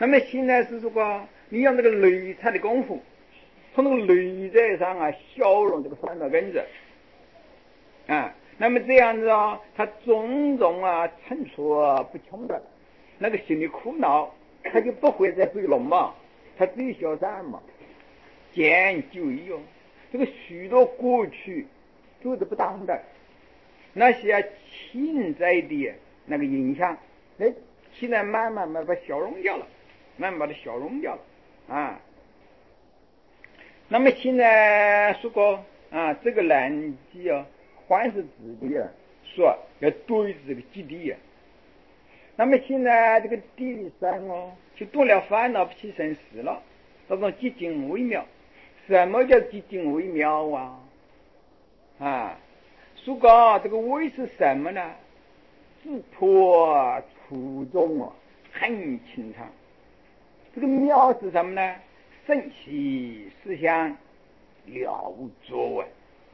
那么现在是说你用这个内在的功夫，从这个内在上啊消融这个烦恼根子啊，那么这样子啊，他种种啊层出不穷的那个心理苦恼，他就不会再追龙嘛，他只有消散嘛，见就有这个许多过去做的不当的那些潜在的那个影响，现在慢慢把消融掉了，慢慢把它消融掉了啊。那么现在说过啊，这个南极啊，还是自己啊，说要对这个基地啊。那么现在这个地理上哦，就动了烦恼不起生死了，那种寂静微妙。什么叫寂静微妙啊？啊，说过这个微是什么呢？自破初衷啊，很清常。这个妙是什么呢？圣其思想了无作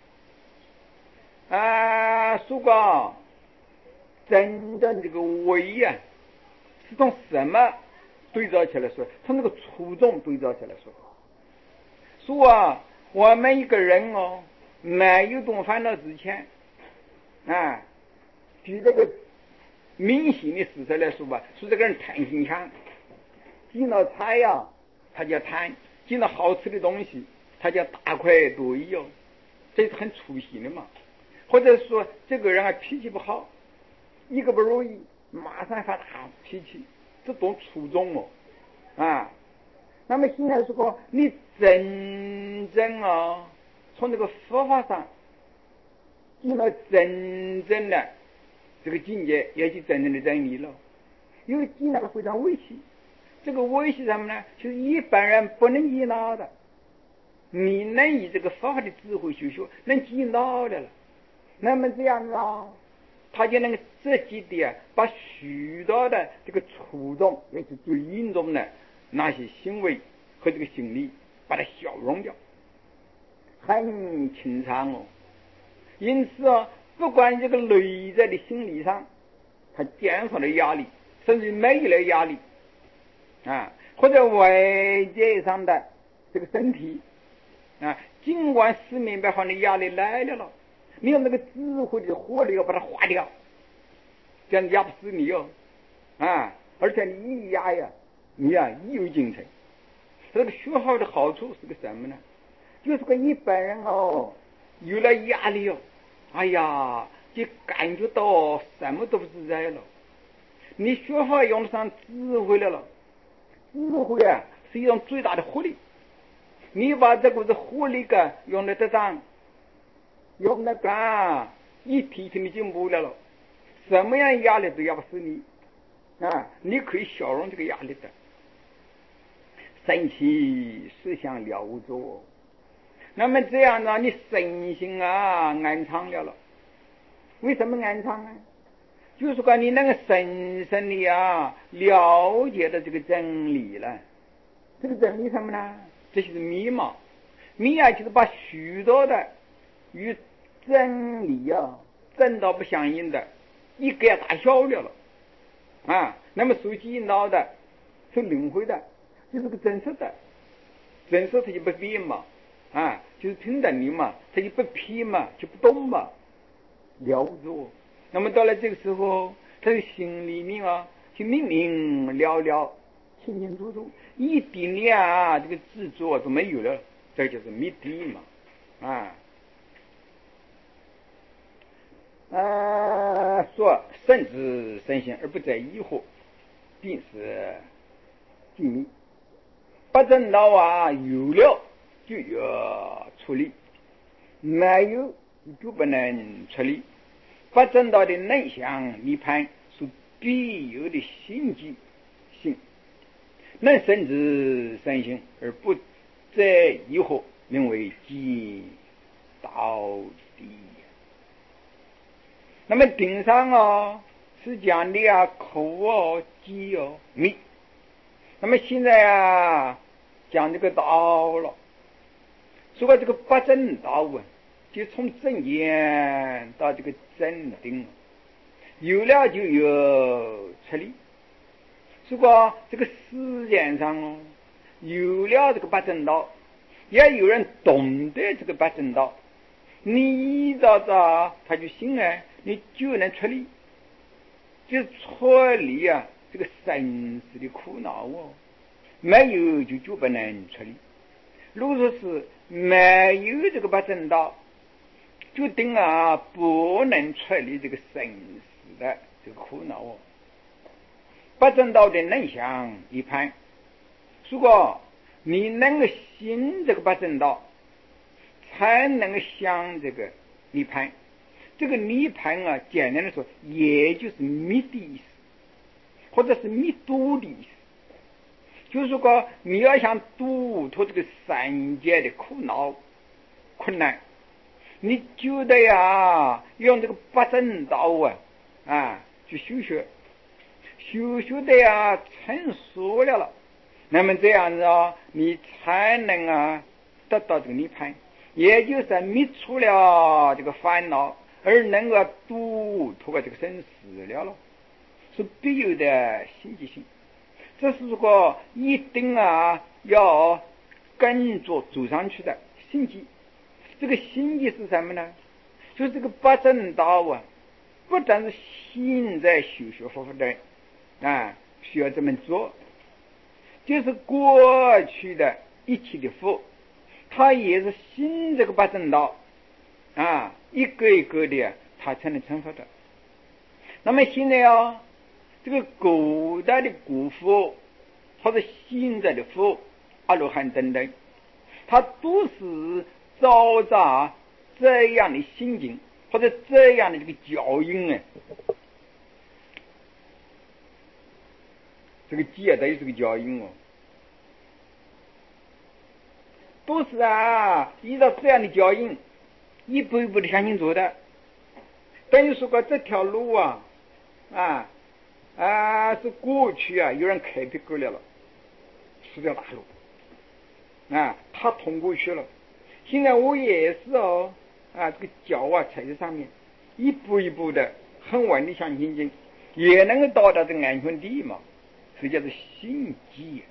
啊！说过真正这个微啊，是从什么对照起来说？从那个初衷对照起来说。说啊，我们一个人哦，没有动烦恼之前啊，举这个明显的事实来说吧，说这个人贪心强，见到菜呀，他就贪；见到好吃的东西，他就大快朵颐哦，这是很粗心的嘛。或者说这个人啊脾气不好，一个不如意，马上发大脾气，这多粗重哦啊！那么现在说你真正啊，从这个佛法上进到真正的这个境界，也就真正的真理了。因为进到了非常危险，这个危险什么呢？就是一般人不能见到的，你能以这个佛法的智慧去学，能见到的了。那么这样啊，他就能够直接的把许多的这个初衷，也是最严重的那些行为和这个心理，把它消融掉，很清常哦。因此啊，不管这个内在的心理上，它减少了压力，甚至没有了压力啊，或者外界上的这个身体啊，尽管四面八方的压力来了，你用那个智慧的火力要把它化掉，这样压不死你哦啊！而且你一压呀，你啊意有精神。这个学好的好处是个什么呢？就是个一般人哦，有了压力哦，哎呀，就感觉到什么都不自在了。你学好用得上智慧了，智慧啊是一种最大的活力。你把这个活力个用得上，用得干，一天天的进步了，什么样压力都压不死你啊！你可以消融这个压力的。生起思想了无作，那么这样呢，你身心啊安畅了。为什么安畅呢？就是说你那个深深的啊了解的这个真理了。这个真理什么呢？这就是密码。密啊，就是把许多的与真理啊正道不相应的一概打消掉了啊。那么所见到的是轮回的，就是个真实的，真实它就不变嘛啊，就是平等的嘛，它就不偏嘛，就不动嘛，了无作。那么到了这个时候，他的心里面啊就明明了了，清清楚楚，一点点啊这个执着都没有了，这就是灭地嘛说圣之身心而不在疑惑，便是寂灭。不正道啊有了就要处理，没有就不能处理。不正道的内向涅槃是必有的心机性，能生之身心而不在疑惑，名为见道地。那么顶上啊是讲的啊苦哦集哦密，那么现在啊讲这个道了，说这个不正道啊，就从正言到这个正定，有了就有出离。 如果这个世界上有了这个八正道，也有人懂得这个八正道，你依照着他就行了，你就能出离，就是脱离这个生死的苦恼没有就不能出离。如果说是没有这个八正道，就定不能出离这个生死的这个苦恼八正道的能想涅槃，如果你能够信这个八正道，才能够想这个涅槃。这个涅槃简单的说，也就是灭的意思，或者是灭度的意思。就是说，你要想度脱这个三界的苦恼困难，你就得用这个八正道去修学，修的成熟了，那么这样子你才能得到这个涅槃，也就是灭除了这个烦恼，而能够度脱这个生死了，是必有的心机性。这是如果一定要跟着走上去的心机。这个心机是什么呢？就是这个八正道不但是现在修学佛法的需要这么做，就是过去的一切的佛，他也是信这个八正道一个一个的他才能成佛的。那么现在这个古代的古佛或者现在的佛阿罗汉等等，他都是照着这样的心境或者这样的这个教引这个记等于这个教引都是依照这样的教引一步一步的向前走的。等于说这条路是过去有人开辟过来了，是条大路他通过去了。现在我也是这个脚踩在上面，一步一步的很稳的向前进，也能够到达这个安全地嘛，这叫做心机。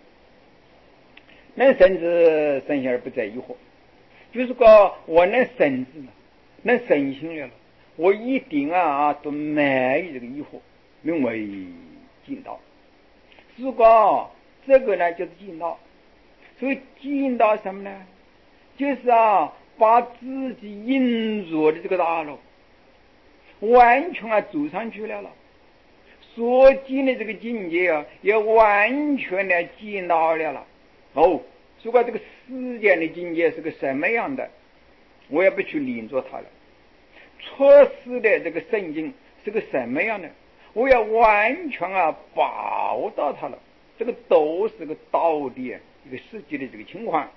能生智生心而不在疑惑，就是说我能生智能生心了，我一定都没有这个疑惑，名为尽道。如果这个呢就是尽道。所以尽道什么呢？就是把自己引入的这个大路完全走上去了，所见的这个境界也完全的见到了如果这个世间的境界是个什么样的，我也不去领着它了。出世的这个圣境是个什么样的，我也完全把握到它了。这个都是个道的一个实际的这个情况。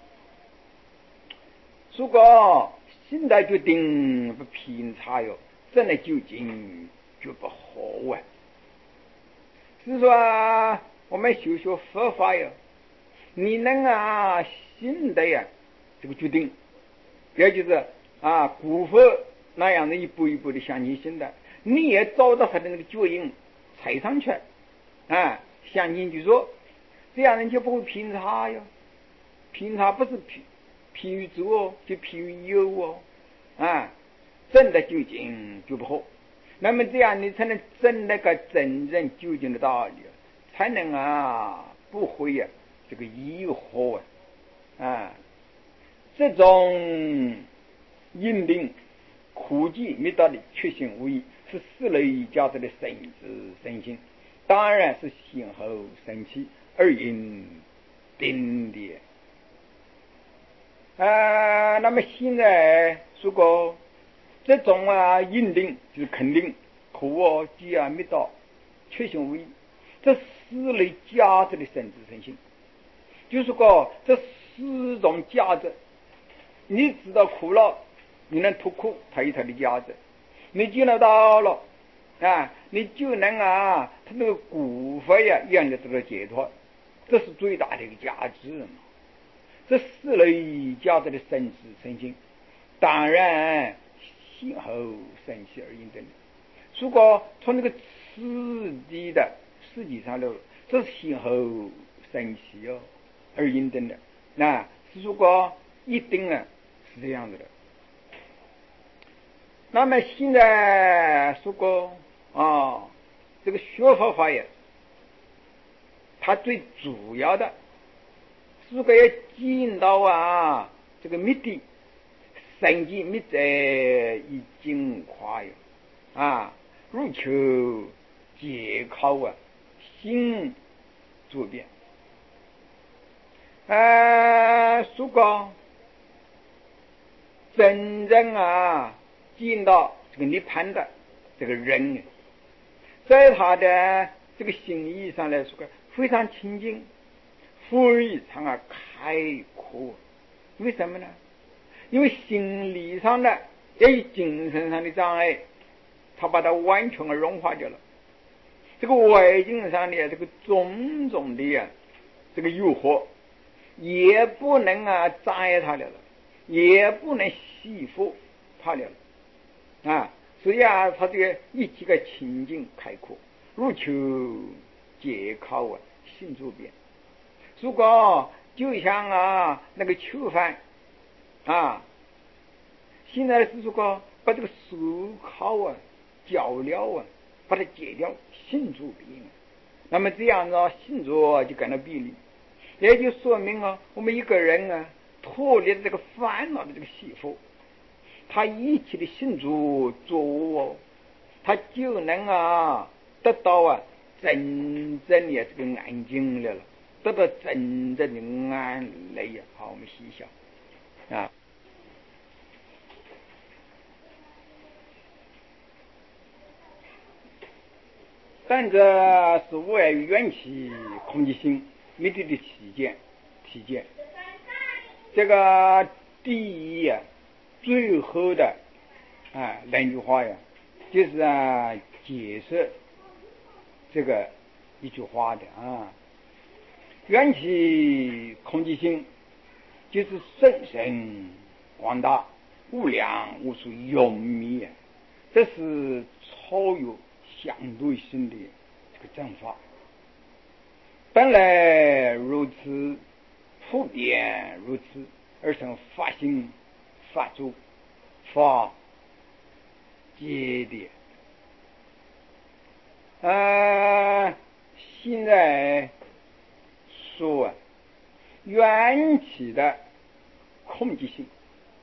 如果现在决定不偏差真的究竟就不好是说我们修学佛法你能信的这个决定，也就是古佛那样的一步一步的向前行的，你也找到他的那个脚印踩上去向前去做，这样人就不会偏差偏差不是偏于做就偏于有真的究竟就不好。那么这样你才能真那个真正究竟的道理，才能不会这个疑惑这种认定苦集灭道的确信无疑，是四类价值的生智生心，当然是先后生起而因定的那么现在如果这种认定就是肯定苦集灭道确信无疑，这四类价值的生智生心，就是说这四种价值，你知道苦了，你能脱苦，它有它的价值；你见得到了你就能它那个骨灰一样的得到解脱，这是最大的一个价值嘛。这四类价值的生智生心，当然先后生起而应的。如果从那个次第的实际上呢，这是先后神奇而引证的。那如果一定呢是这样子的。那么现在说过这个学佛法也，它最主要的如果要见到这个目的，圣迹密在已经跨越如求解考心主变。如果真正见到这个涅槃的这个人，在他的这个心意上来说非常清净，非常开阔。为什么呢？因为心理上的也有精神上的障碍，他把它完全融化掉了。这个外境上的这个种种的这个诱惑也不能障碍他了，也不能吸附他了所以他这个一起个清净开阔，如求解考心主变。如果就像那个囚犯现在是如果把这个手铐脚镣把它解掉，心主变，那么这样心主就感到比例，也就说明我们一个人脱离这个烦恼的这个束缚，他一起的心主做他就能得到真正的这个安静了，得到真正的安乐好，我们细想但这是外于元气空寂心目的的体现。这个第一最后的那句话就是解释这个一句话的元气空寂心就是甚深广大，无量无数永密，这是超越相对性的这个正法，本来如此，普遍如此，而成法性、法住、法界的。现在说缘起的空寂性，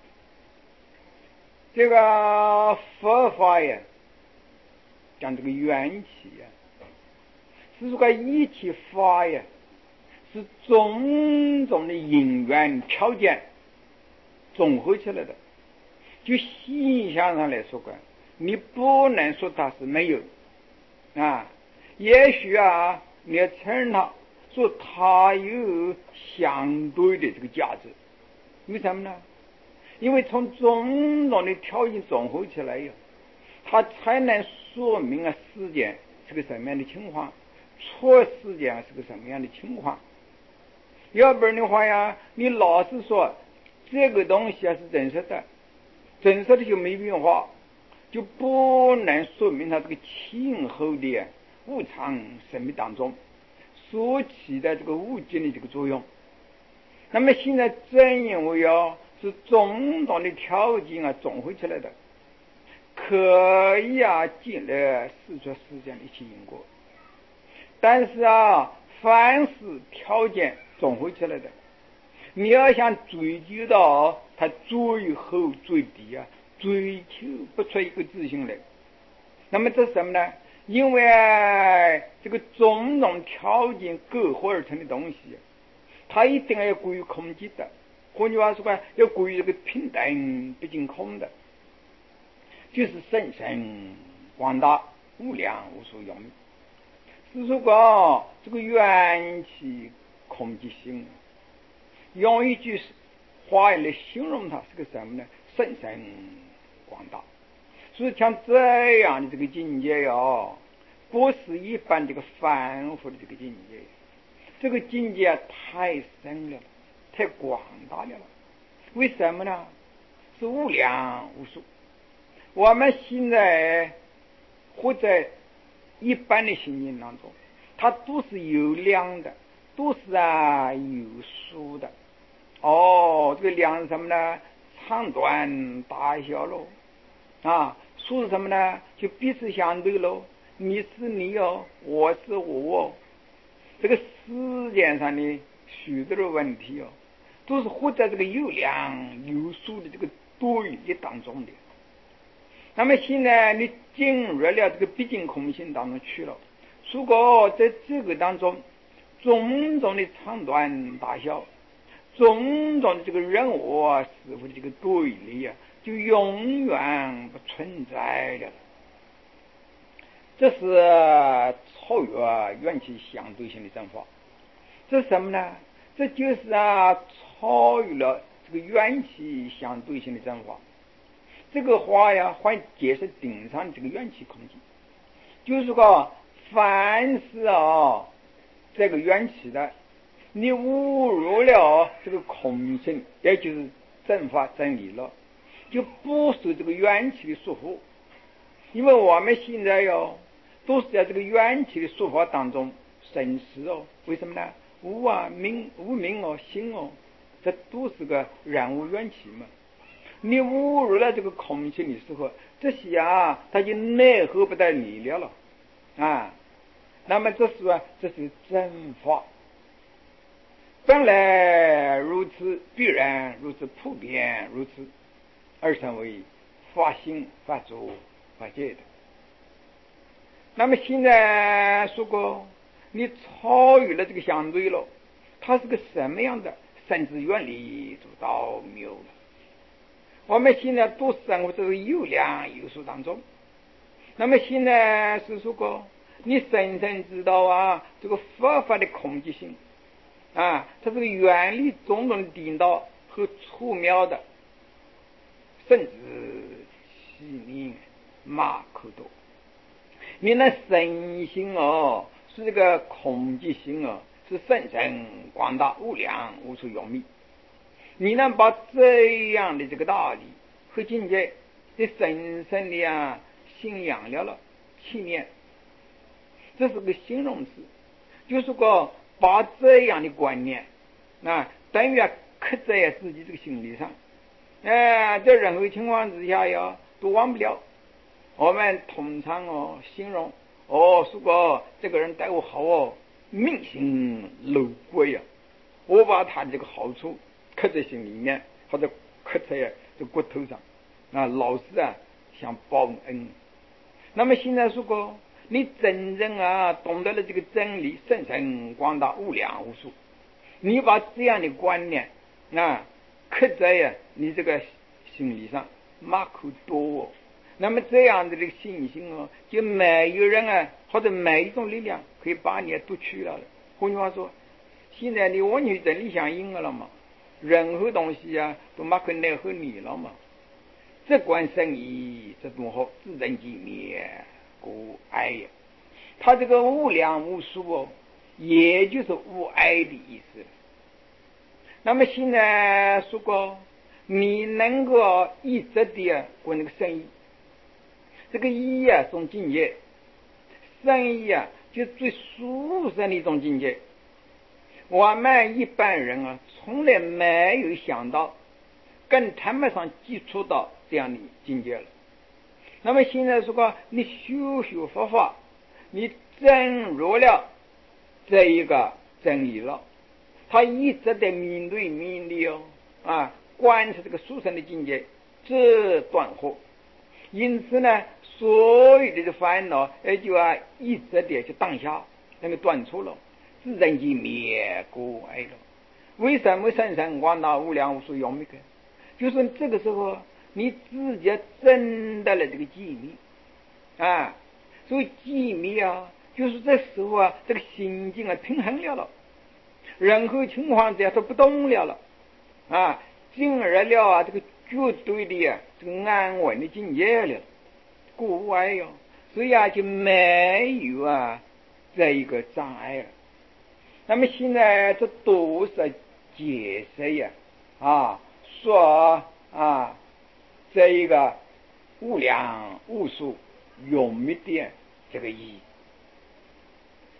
这个佛法讲这个缘起是这个一切法是种种的因缘条件综合起来的。就现象上来说你不能说它是没有也许你要承认它，说它有相对的这个价值。为什么呢？因为从种种的条件综合起来它才能说明世界是个什么样的情况，错世界是个什么样的情况。要不然的话你老是说这个东西是真实的，真实的就没变化，就不能说明它这个前后的无常生命当中所起的这个物境的这个作用。那么现在正因为是种种的条件综合起来的，可以建立四出世间的一切因果。但是凡是条件综合起来的，你要想追究到它最后最低追求不出一个自信来。那么这是什么呢？因为这个种种条件构合而成的东西，它一定要归于空寂的，换句话说要归于这个平等不净空的，就是甚深广大，无量无数永密。是说这个缘起空寂心，用一句话来形容它是个什么呢？甚深广大。所以像这样的这个境界不是一般这个凡夫的这个境界，这个境界太深了，太广大了。为什么呢？是无量无数。我们现在活在一般的心境当中， 它都是有量的，都是有数的。哦，这个量是什么呢？长短大小喽。数是什么呢？就彼此相对喽。你是你哦，我是我哦。这个时间上的许多的问题哦，都是活在这个有量有数的这个对立当中的。那么现在你进入了这个毕竟空性当中去了，如果在这个当中种种的长短大小，种种的这个人我是否的这个对立啊，就永远不存在了。这是超越元气相对性的真法。这是什么呢？这就是超越了这个元气相对性的真法。这个话呀，还解释顶上这个元气空气，就是说，凡是这个元气的，你侮辱了这个空性，也就是正法真理了，就不受这个元气的束缚。因为我们现在都是在这个元气的束缚当中生死为什么呢？无名心这都是个染污元气嘛。你侮辱了这个空性的时候，这些它就奈何不得你了那么这是真法，本来如此，必然如此，普遍如此，而成为法性法主法界的。那么现在说过，你超越了这个相对了，它是个什么样的？甚至远离就到谬了。我们现在都生活在有量有数当中。那么现在是说过，你深深知道这个佛法的空寂性它这个远离种种的颠倒和粗妙的，甚至欺名马可多。你那身心是这个空寂心是深深广大无量无处永密。你能把这样的这个道理和境界的深深的信仰了信念，这是个形容词，就是说把这样的观念等于刻在自己这个心理上，在任何情况之下都忘不了。我们通常形容如果这个人对我好明心漏归我把他这个好处刻在心里面，或者刻在这骨头上老是想报恩。那么现在如果你真正懂得了这个真理，深深广大无量无数，你把这样的观念刻在你这个心理上，马可多那么这样的这个信心就没有人或者没一种力量可以把你夺去了。换句话说，现在你完全真理相应了嘛，任何东西都马可奈何你了嘛。这观生意这多好，自证即灭故爱呀。他这个无量无数也就是无爱的意思。那么现在说过，你能够一直的过那个生意，这个意种境界，生意就最殊胜的一种境界。我们一般人从来没有想到跟他们上接触到这样的境界了。那么现在说过，你修佛法，你证入了这一个真理了，他一直在面对观察这个殊胜的境界，这断惑。因此呢，所有的烦恼就一直的去当下那个断除了，自然即灭故爱了。为什么深深广大无量无数永灭的？就是这个时候你自己证得了这个机密所以机密就是这时候这个心境平衡了，任何情况之下都不动了进入了这个绝对的这个安稳的境界了，故爱所以就没有这一个障碍了。那么现在这都是解释说这一个无量无数永灭的这个意义。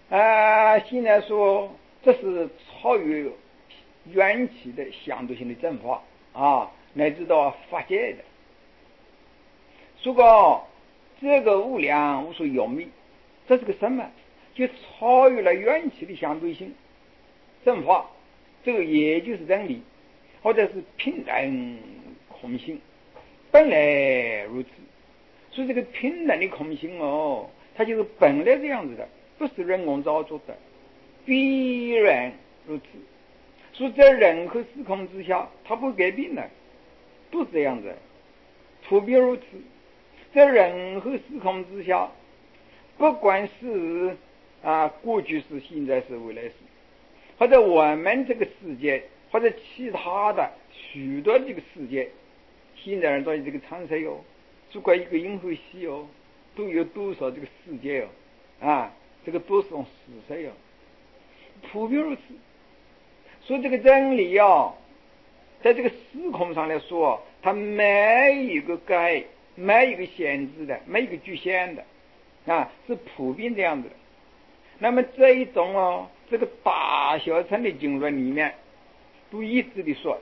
现在说这是超越缘起的相对性的正法乃至到法界的。如果这个无量无数有密，这是个什么？就超越了缘起的相对性正法，这个也就是真理，或者是平等空性，本来如此。所以这个平等的空性它就是本来这样子的，不是人工造作的，必然如此。所以在任何时空之下，它不会改变的，都是这样子，普遍如此。在任何时空之下，不管是过去式、现在式、未来式，或者我们这个世界，或者其他的许多这个世界，现在人到这个常识只管一个银河系都有多少这个世界这个多少事实普遍如此。所以这个真理在这个时空上来说，它没一个没一个限制的，没一个局限的是普遍这样子的。那么这一种这个大小乘的经论里面都一致的说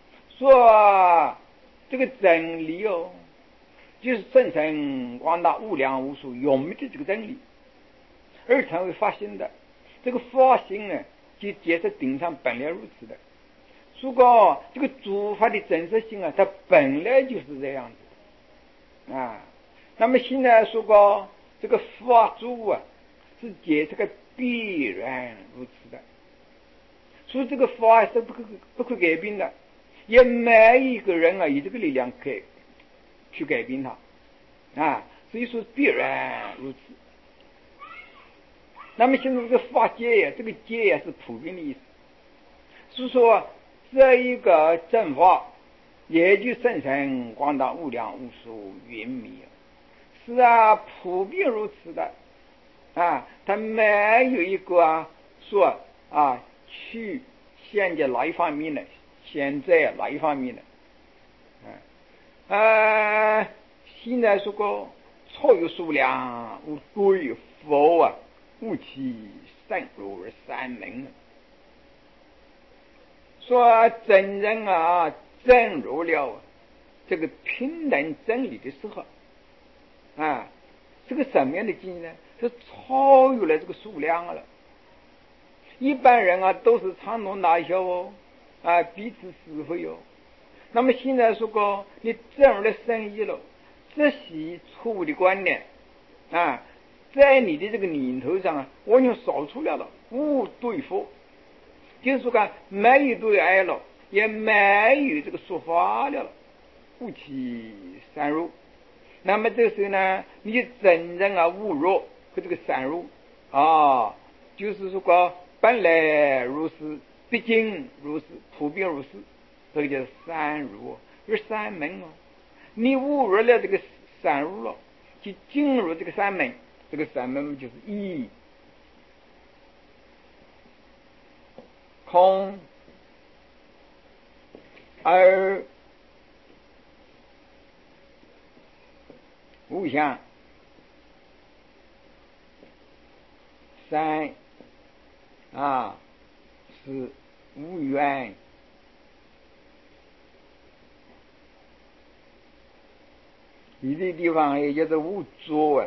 这个真理就是甚深广大无量无数永密的这个真理，而成为法性的。这个法性呢，就解释顶上本来如此的。如果这个诸法的真实性它本来就是这样子那么现在说过这个法主是解这个必然如此的。所以这个法是不可改变的，也没一个人有这个力量可以去改变它所以说必然如此。那么现在这个法界这个界是普遍的意思，是说这一个正法也就甚深广大无量无数云密是普遍如此的它没有一个说去现在哪一方面的，现在哪一方面的现在说过超有数量无对佛悟其善如而三门。说真人证入了这个平等真理的时候这个什么样的境界呢？是超越了这个数量了。一般人都是长龙大小彼此是非那么现在说过你证入了深意了，这些错误的观念在你的这个念头上完全扫除了无对佛，就是说没有对爱了，也没有这个说法了，悟其三如。那么这时候呢，你真正悟入和这个三如就是说本来如是，毕竟如是，普遍如是，这个叫三如而三门你悟入了这个三如了，就进入这个三门，这个三门就是一空二无相三是无缘一个地方也叫做无作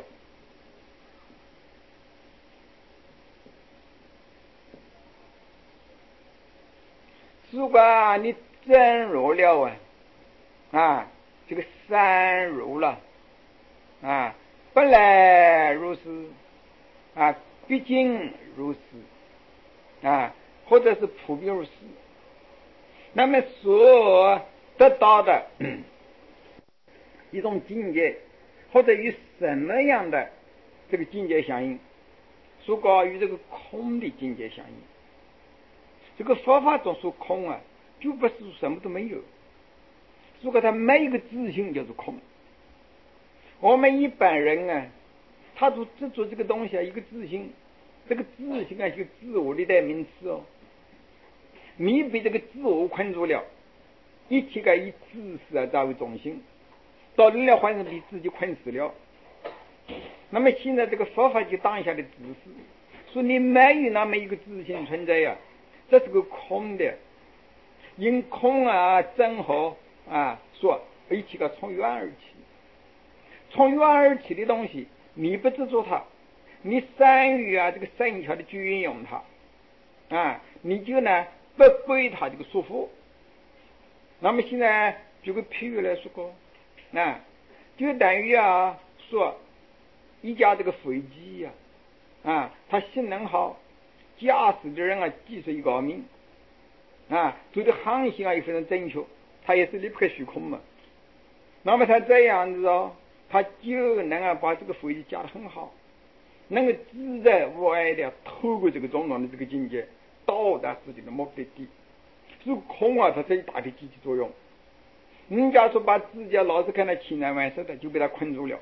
如果你真入了这个三如了本来如是毕竟如是或者是普遍如是，那么所得到的一种境界，或者与什么样的这个境界相应，说过与这个空的境界相应。这个佛法中说空就不是什么都没有，如果他没有一个自性就是空。我们一般人他都执着这个东西一个自性，这个自性就自我的代名词你被这个自我困住了，一切以自私作为中心，到底了还是被自己困死了。那么现在这个佛法就当下的指示， 说你没有那么一个自性存在呀，这是个空的，因空整合说一切个从缘而起，从缘而起的东西，你不执着它，你善于这个善巧的去运用它你就呢不被它这个束缚。那么现在举个譬喻来说过就等于说一架这个飞机它性能好，驾驶的人技术高明做的航行也非常正确，它也是离不开虚空嘛。那么它这样子它就能把这个飞机驾得很好，能够自在无碍的透过这个中道的这个境界到达自己的目的地。是空它这一大的积极作用。人家说把自己老是看到奇难万事的，就被它困住了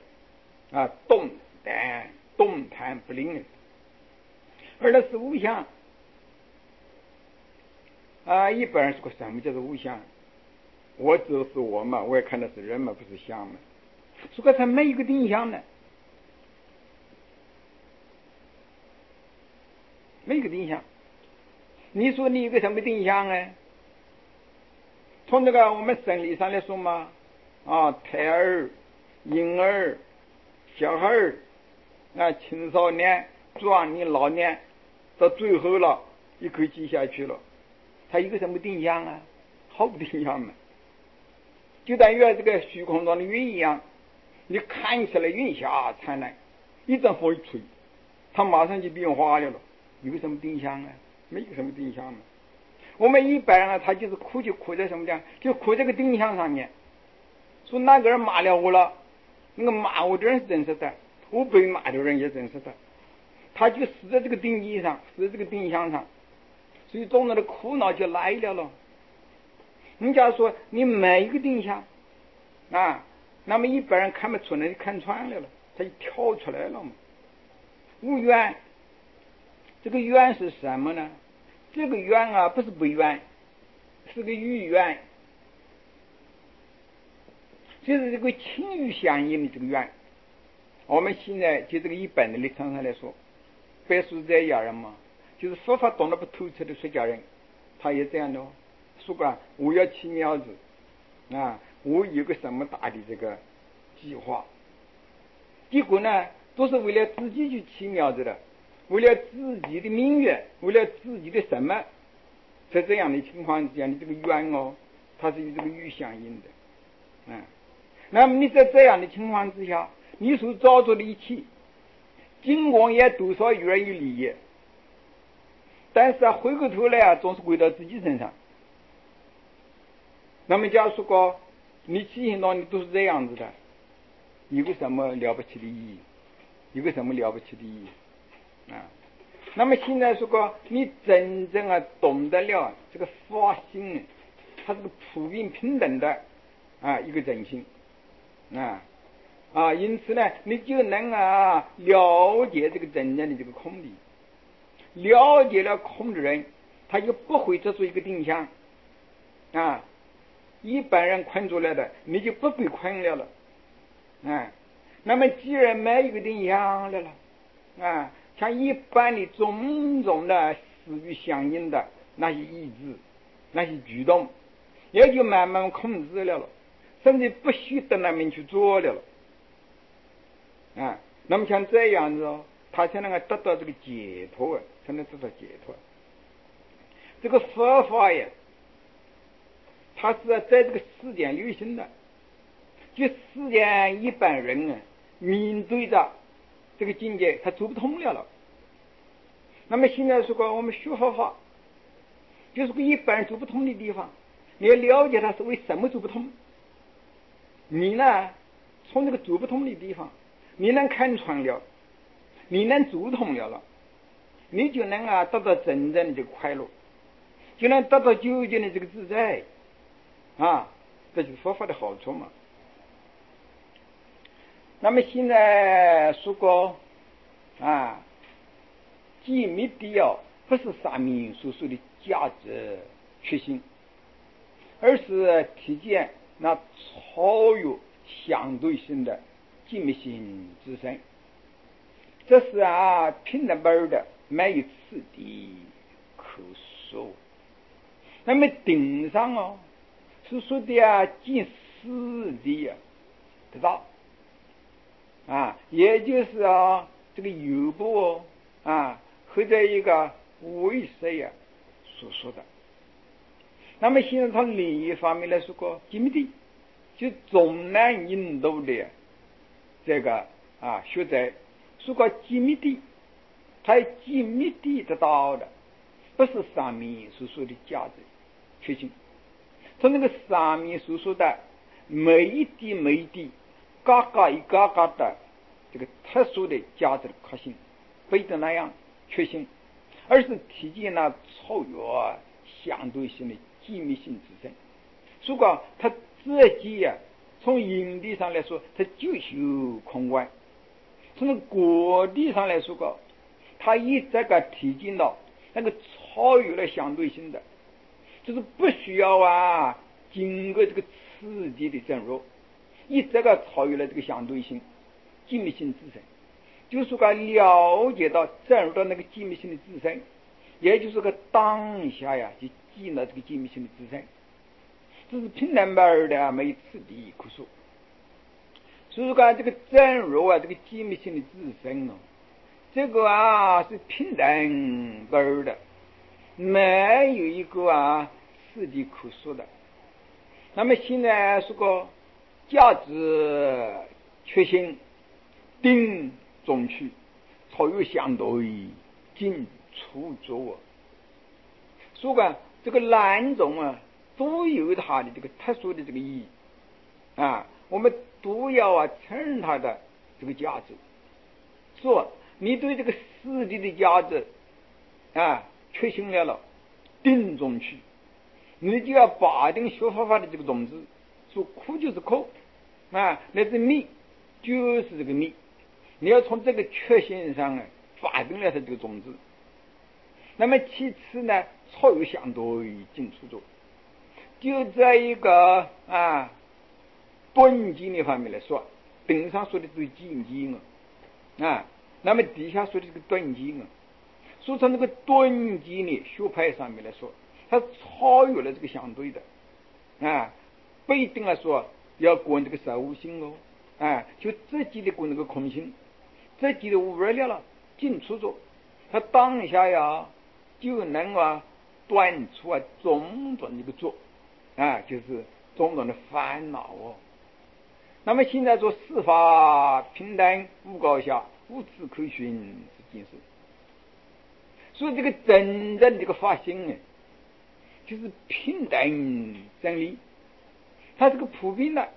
动弹不灵而那是无相一般人说什么叫做无相？我就是我嘛，我也看的是人嘛，不是相嘛。说它没有一个定向呢，没有一个定向。你说你有个什么定向呢？从这个我们生理上来说嘛胎儿、婴儿、小孩儿青少年、壮年、老年，到最后了一口气下去了，它有个什么定向毫无定向嘛。就等于这个虚空中的云一样，你看起来云霞灿烂，一阵风一吹，它马上就变化了，有个什么定向没有什么定向嘛。我们一般人他就是苦就苦在什么地方？就苦这个定向上面。说那个人骂了我了，那个骂我的人是真实的，我被骂的人也真实的，他就死在这个定义上，死在这个定向上，所以众人的苦恼就来了。人家说你没有个定向那么一般人看不出来，就看穿了，他就跳出来了嘛。无缘，这个缘是什么呢？这个缘不是不缘，是个欲缘，就是这个情欲相应的这个缘。我们现在就这个一般的立场上来说，别说这样人嘛，就是佛法懂得不透彻的出家人，他也这样的说过我要起苗子我有个什么大的这个计划，结果呢都是为了自己去起苗子的，为了自己的名誉，为了自己的什么，在这样的情况之下，你这个缘它是与这个欲相应的那么你在这样的情况之下，你所造作的一切，尽管也多少有人有利益，但是回过头来总是归到自己身上。那么假如说你起行到你都是这样子的，有个什么了不起的意义？有个什么了不起的意义那么现在说你真正懂得了这个法性，它是个普遍平等的一个真心因此呢，你就能了解这个真正的这个空理。了解了空的人，他就不会做出一个定向一般人困住了的，你就不被困了那么既然没有一个定向了像一般的种种的思欲相应的那些意志，那些举动，也就慢慢控制了甚至不许得那么去做了那么像这样子他才能够得到这个解脱才能得到解脱。这个佛法呀，它是在这个世间流行的，就世间一般人面对着这个境界他做不通了那么现在说我们学佛法，就是个一般人做不通的地方，你要了解他是为什么做不通，你呢从这个做不通的地方你能看穿了，你能做通了你就能得到真正的这个快乐，就能得到究竟的这个自在这就是佛法的好处嘛。那么现在说过机密的不是上面所说的价值确信，而是体现那超越相对性的机密性自身，这是平等本的没有此地可说。那么顶上是说的尽四地得到也就是这个有部和这一个为谁所说的。那么现在从另一方面来说个机密地，就重难引导的这个学者说个机密地，它机密地得到的不是上面所说的价值确信，从那个上面所说的每一滴嘎嘎一嘎嘎的这个特殊的价值的可信非得那样确信，而是体现了超越相对性的机密性之身。如果他自己从因地上来说他就是空观，从果地上来说他一这个体现到那个超越了相对性的，就是不需要经过这个刺激的增入，一这个超越了这个相对性机密性自身，就是说了解到增入到那个机密性的自身，也就是个当下就进了这个机密性的自身，这是平等本的没此地可说。所以说这个增入这个机密性的自身这个是平等本的，没有一个此地可说的。那么现在说个价值确信定中去超越相对进出作说个这个两种都有它的这个特殊的这个意义我们都要承认它的这个价值。说你对这个四谛的价值确信了定中去，你就要把定学佛法的这个种子，说苦就是苦那是密就是这个密，你要从这个确信上发定了它这个种子。那么其次呢，超越相对进出作，就在一个顿经的方面来说，顶上说的是进经那么底下说的这个顿经说从那个顿经的学派上面来说，它超越了这个相对的不一定来说要观这个受性就自己的观那个空性，自己的无为了进出作，他当下就能断除种种的一个作就是种种的烦恼那么现在说四法平等无高下，无此可寻是尽是。所以这个真正这个法性就是平等真理，它这个普遍的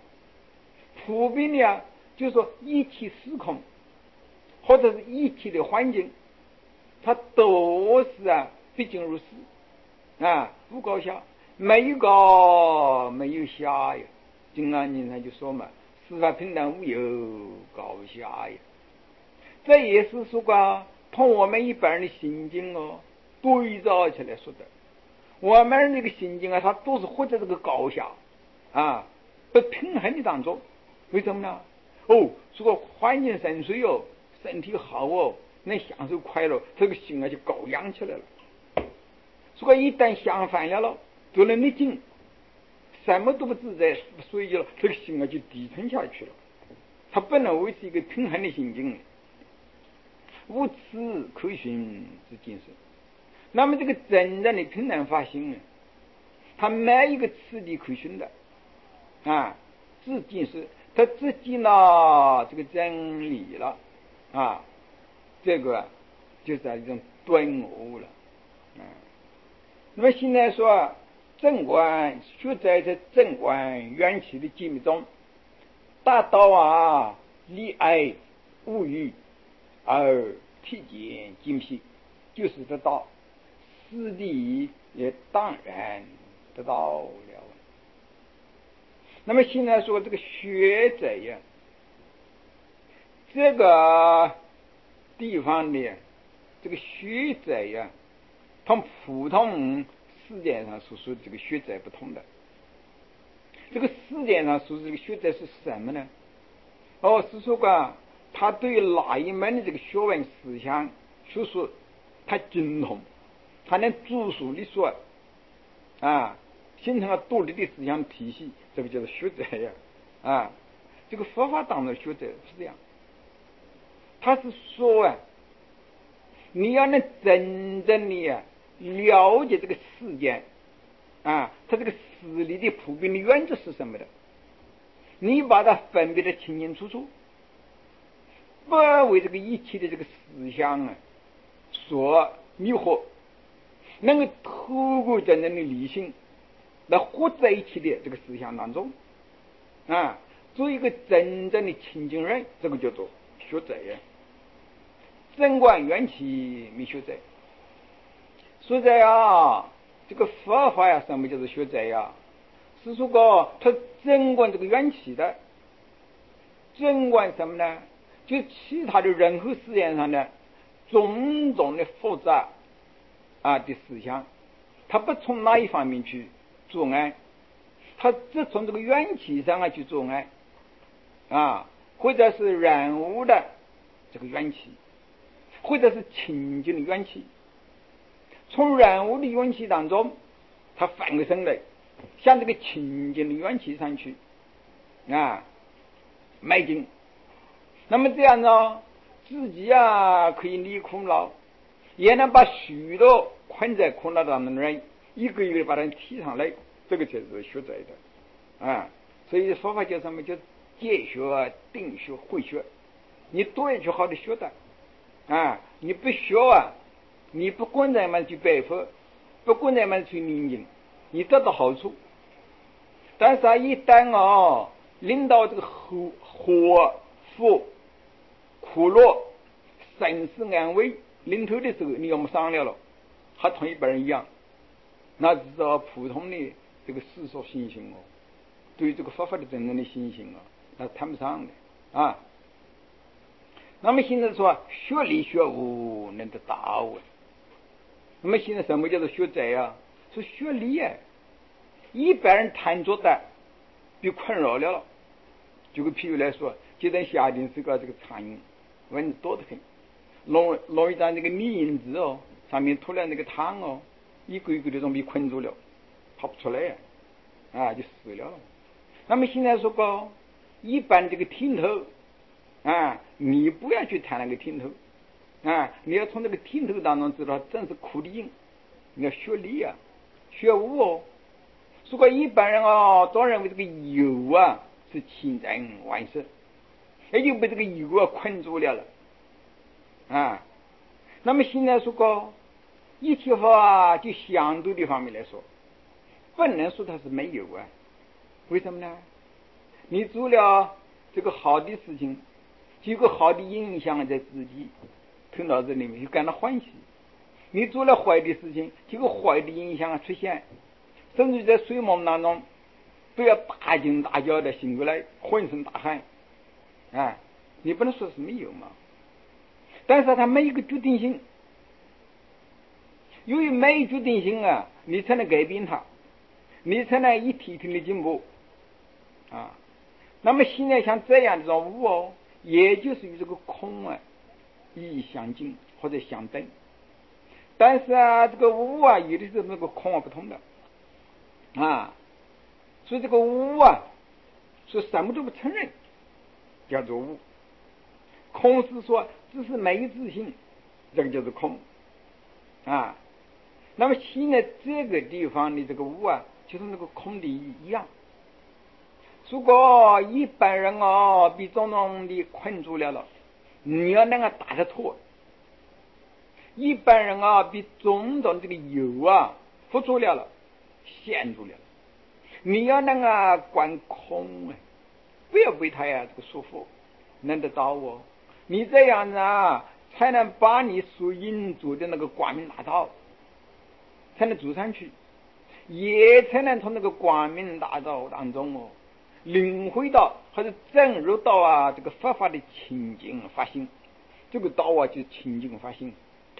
就是说一切时空或者是一切的环境，它都是毕竟如是无高下，没有高没有下呀。金刚经上就说嘛，四法平等无有高下呀。这也是说同我们一般人的心经对照起来说的。我们那个心经它都是活在这个高下不平衡的当中。为什么呢？说环境顺遂身体好能享受快乐，这个心就高扬起来了。说一旦相反了做了逆境，什么都不自在，所以这个心就低沉下去了，它不能维持一个平衡的心境，无此可寻之尽是。那么这个真正的平等法性它没一个次第可寻的至尽是，它自己呢这个真理了这个就是一种顿悟了那么现在说正观学在这正观缘起的机密中达到离爱无欲而体见精辟，就是得到四谛也当然得到了。那么现在说这个学者这个地方的这个学者同普通世界上所说的这个学者不同的。这个世界上所说的这个学者是什么呢？是说他对哪一门的这个学问思想学说它精通，它能著述理说形成了独立的思想体系，这个叫做学者呀这个佛法当中的学者是这样，他是说你要能真正的了解这个世间它这个实力的普遍的原则是什么的，你把它分别的清清楚楚，不为这个一切的这个思想所迷惑，能够透过真正的理性来活在一起的这个思想当中做一个真正的清净人，这个叫做学者呀。整观缘起没学者，所以这个佛法呀，什么叫做学者呀？是说他整观这个缘起的，整观什么呢？就其他的任何事件上的种种的复杂的思想，他不从哪一方面去作案，他只从这个缘起上去作案或者是人物的这个缘起，或者是情境的缘起，从人物的缘起当中他翻个身来向这个情境的缘起上去迈进，那么这样呢自己可以离苦恼，也能把许多困在苦恼当中的人一个一个把人提上来，这个才是学者的所以说法叫什么？叫戒学、定学、慧学。你多一去好的学的你不学你不管怎么去拜佛，不管怎么去念经，你得到好处，但是一旦领导这个祸福苦乐生死安危临头的时候，你要么伤了和同一般人一样，那只是普通的这个世俗信心对于这个佛法的真正的信心那谈不上的那么现在说学理学悟能得到那么现在什么叫做学者是学理一般人谈着的被困扰了，就譬如来说，就在夏天这个苍蝇蚊子多得很，弄一张这个米印纸上面涂了那个汤一个一个的都被困住了，跑不出来就死了。那么现在说一般这个听头你不要去谈那个听头你要从这个听头当中知道真是苦的因，你要学理学悟如果一般人都认为这个有是千真万实，也就被这个有困住了那么现在说一切法就相对的方面来说，不能说它是没有为什么呢？你做了这个好的事情，有个好的影响在自己头脑子里面，就感到欢喜；你做了坏的事情，这个坏的影响出现，甚至在睡梦当中都要大惊大叫的醒过来，浑身大汗你不能说是没有嘛，但是它没有一个决定性，由于没有决定性你才能改变它，你才能一天一天的进步那么现在像这样的种物也就是与这个空意义相近或者相等，但是这个物有的时候那个空不同的所以这个物说什么都不承认叫做物，空是说只是没有自信，这个就是空那么现在这个地方的这个物就是那个空的一样。如果一般人被种种的困住了，你要能够打得脱；一般人被种种这个有缚住了，陷住了，你要能够观空不要被他这个束缚，能得到你这样子才能把你所引住的那个光明大道才能走上去，也才能从那个光明大道当中领会到或者证入到这个佛法的清净发心，这个道就是清净发心，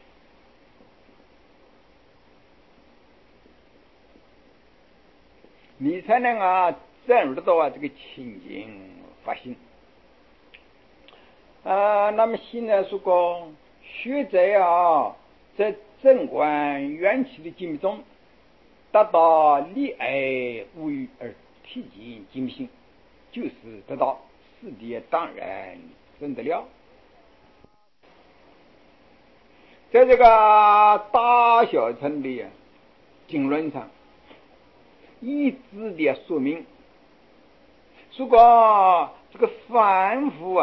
你才能证入到这个清净发心那么现在说学者在正观缘起的精密中，达到利爱无余而体尽精性，就是得到世界当然真得了。在这个大小乘的经论上，一致的说明，如果这个凡夫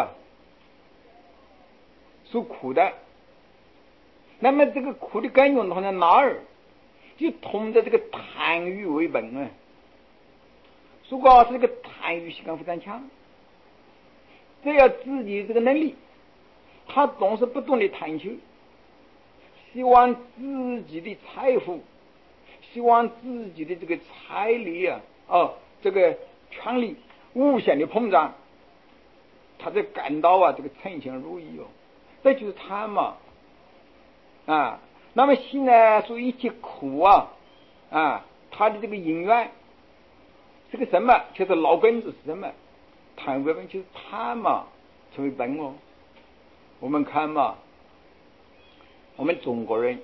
受苦的，那么这个苦的根源从在哪儿？就通着这个贪欲为本啊。如果是这个贪欲习惯非常强，只要自己这个能力，他总是不断的探求，希望自己的财富，希望自己的这个财力这个权力无限的膨胀，他才感到这个称心如意这就是贪嘛那么现在说一切苦他的这个因缘这个什么就是老根子是什么？贪为本，就是贪嘛成为本我们看嘛，我们中国人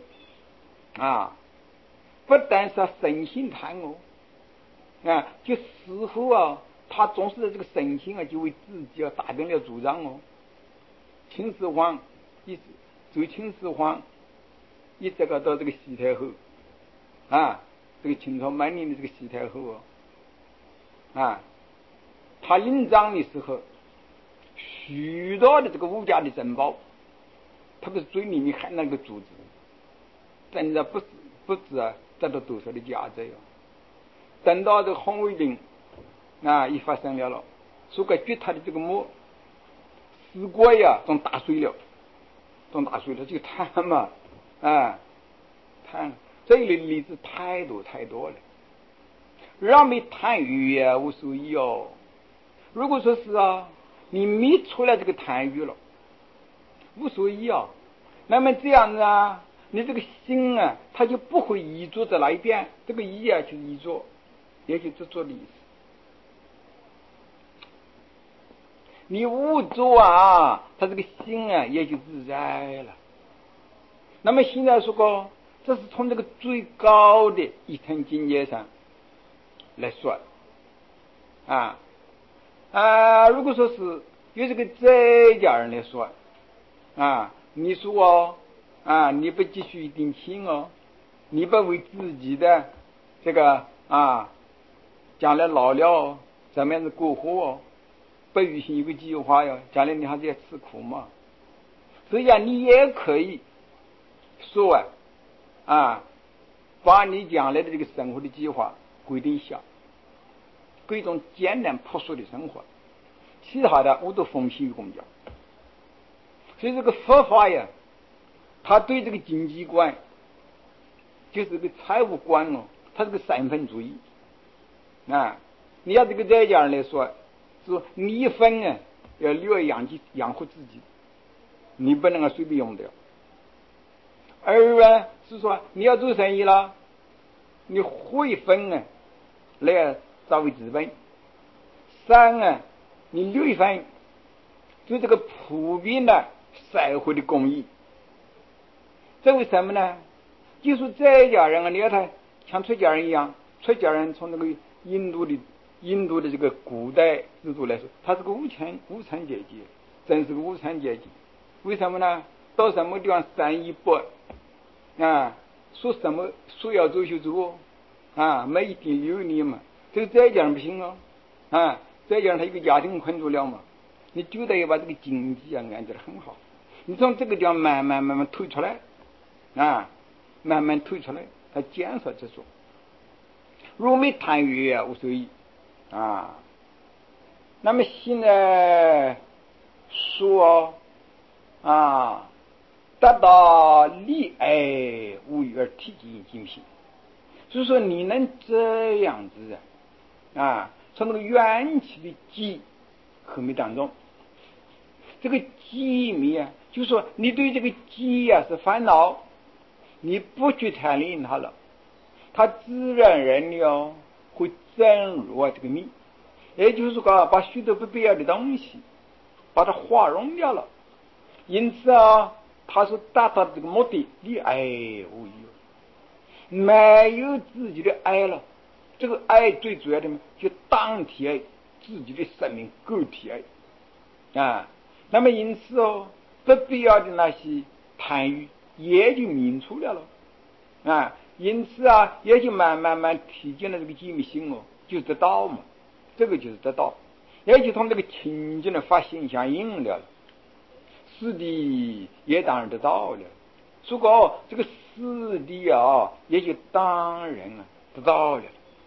不但是身心贪就似乎他总是在这个身心就为自己打定了主张秦始皇周秦始皇这个到这个西太后这个清朝满年的这个西太后他领章的时候，许多的这个武家的珍宝，特别是嘴里面含那个珠子，真的不知得到多少的价值等到这个红卫兵一发生了说个掘他的这个墓尸锅都打碎了，就贪嘛贪，这一类例子太多了。让没贪欲无所谓如果说是你灭除了这个贪欲了，无所谓那么这样子你这个心它就不会依着在那一边，这个依就是依着，也就执着的意思。你无着他这个心也就自在了。那么现在说过，这是从这个最高的一层境界上来说如果说是有这个在家人来说你说你不积蓄一定钱你不为自己的这个将来老了怎么样子过活不预先有个计划将来你还是要吃苦嘛。实际上你也可以说把你将来的这个生活的计划规定下，过一种简单朴素的生活，其他的我都奉行于公家。所以这个佛法他对这个经济观，就是这个财务观他是个三分主义你要这个在家人来说，是你一分要留来养活自己，你不能随便用掉。二是说你要做生意了，你汇分来作为资本。三你留一份对这个普遍的社会的公益。这为什么呢？就是在家人你要他像出家人一样，出家人从那个印度的这个古代制度来说，他是个无产阶级，真是个无产阶级。为什么呢？到什么地方三一八说什么说要做就做没一定留你嘛。这个在家人不行在家人他一个家庭困住了嘛，你就得要把这个经济安置得很好。你从这个地方慢慢推出来慢慢推出来，他减少这种。如果没贪欲无所谓那么现在说达到利爱无余而体尽精品，所以说你能这样子从那个缘起的机和密当中，这个机密就是说你对这个机是烦恼，你不去贪恋它了，它自然而然会增入这个密，也就是说把许多不必要的东西把它化融掉了。因此他所达到的这个目的，你爱无有，没有自己的爱了。这个爱最主要的就当体爱，自己的生命个体爱啊。那么因此不必要的那些贪欲也就泯除了啊。因此也就慢慢体现了这个机密性就得到嘛，这个就是得到，也就同这个清净的法性相应了，是的也当然得到了。如果这个是的也就当然得到了。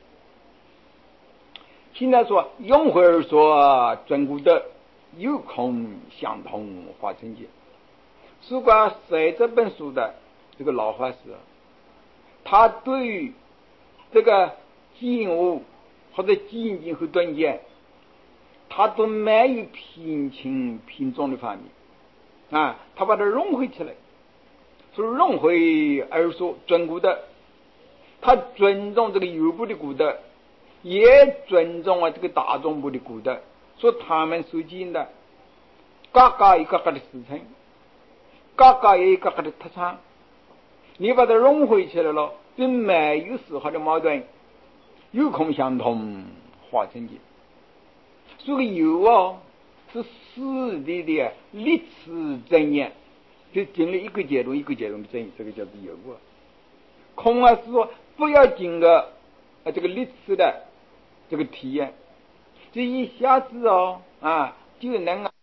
现在说用会儿说尊古德有空相同化成界。如果写这本书的这个老法师，他对于这个静悟或者静静和顿见，他都没有平轻平重的方面啊，他把它融汇起来，所以融汇而说尊古德，他尊重这个有部的古德，也尊重这个大众部的古德，说他们所讲的各个有各个的事情，各个也有各个的特长，你把它融汇起来了，并没有丝毫的矛盾，有空相同化成界。所以有是实地的历次真言，就经历一个阶段一个阶段的真言，这个叫做有空是说不要经过这个历次的这个体验，这一下子就能